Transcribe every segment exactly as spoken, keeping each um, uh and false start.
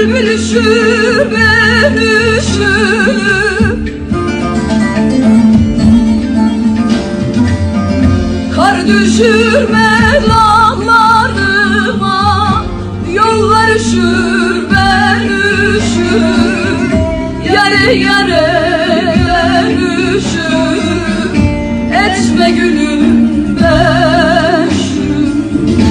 kalbim üşür, ben üşürüm. Kar düşürme dağlarıma, yollar üşür, ben üşürüm. Yare yare ben üşürüm, etme gülüm ben üşürüm.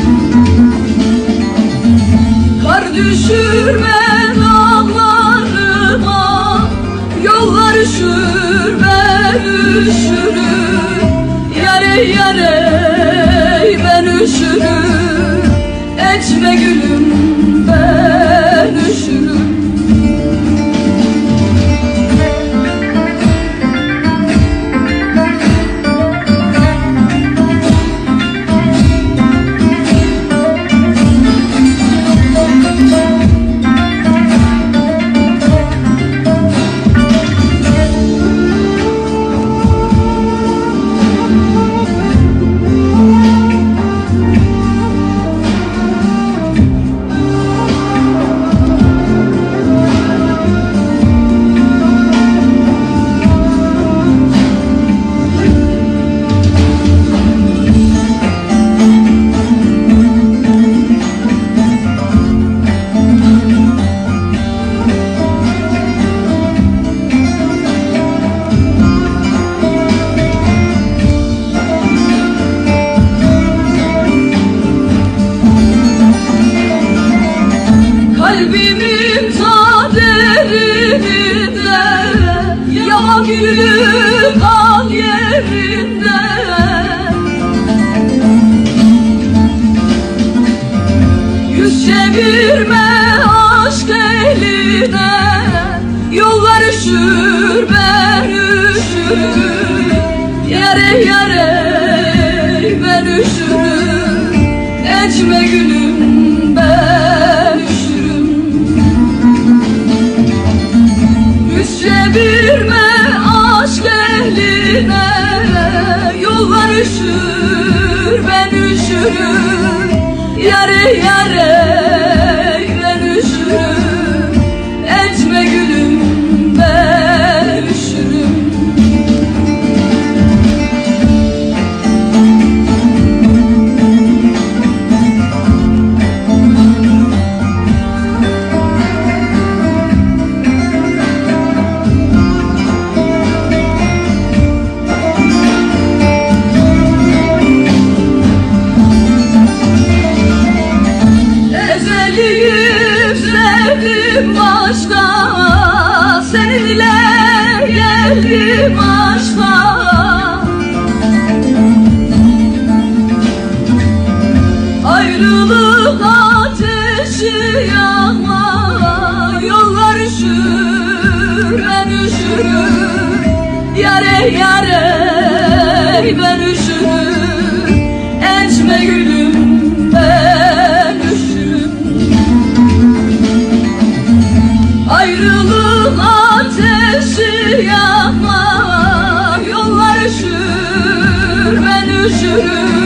Kar düşürme dağlarıma, yollar üşür, ben üşürüm. Yare yare ben üşürüm, etme gülüm ben üşürüm. Kalbimin ta derininde, yaman gülüm al yerinde. Yüz çevirme aşk eline, yollar üşür, ben üşürüm. Yare yare ben üşürüm, etme gülüm ben üşürüm. Çevirme aşk eline, yollar üşür, ben üşürüm. Yare yare ben üşürüm, etme gülüm ben üşürüm. Sevdim başka, seninle geldim aşka. Ayrılık ateşi yanma, yollar üşür, ben üşürüm. Yare yare ben üşürüm, etme gülüm ben üşürüm. Ayrılık ateşi yanma, yollar üşür, ben üşürüm.